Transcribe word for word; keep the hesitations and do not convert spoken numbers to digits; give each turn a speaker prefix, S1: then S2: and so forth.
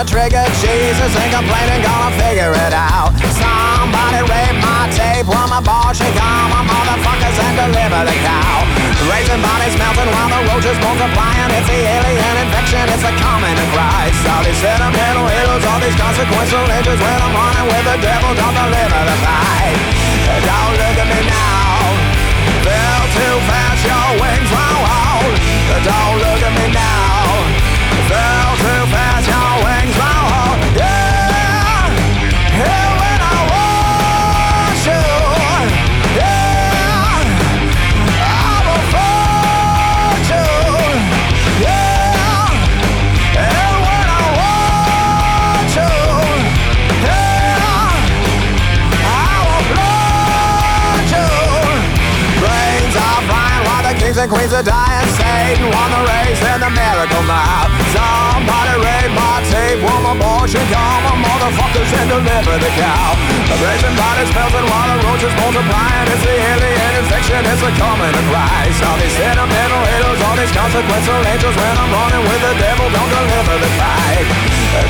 S1: the trigger, Jesus ain't complaining, gonna figure it out. Somebody rape my tape while my balls shake on my motherfuckers and deliver the cow. Raising bodies melting while the roaches multiplying. It's the alien infection, it's the coming of Christ. All these sentimental heroes, all these consequential angels. When I'm running with the devil, don't deliver the fight. Don't look at me now, fell too fast, your wings won't hold. Don't look at me now, fell too fast, your wings won't hold. Yeah, yeah, when I want you, yeah, I will find you, yeah, and when I want you, yeah, I will blood you. Brains are flying while the kings and queens are dying. Satan won the race in the miracle now. Somebody raid my tape, will my abortion call my motherfuckers and deliver the cow. The brazen bodies melting while the roaches multiplying. It's the alien infection, it's the coming of Christ. All these sentimental haters, all these consequential angels. When I'm running with the devil, don't deliver the fight.